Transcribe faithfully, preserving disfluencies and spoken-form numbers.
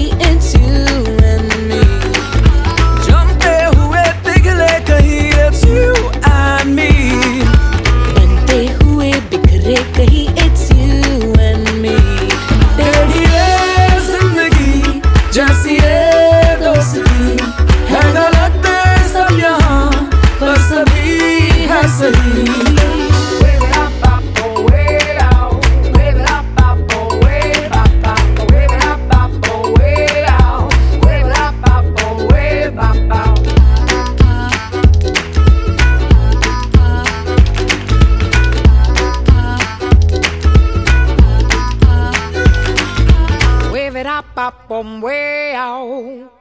कहीं it's you and me. जमते हुए पिघले कहीं it's you and me. बनते हुए बिखरे कहीं it's you and me. तेरी ये जिंदगी जैसी ये दोस्ती है, गलत सब यहाँ पर सभी है सही. Wave it up, up, um, way out.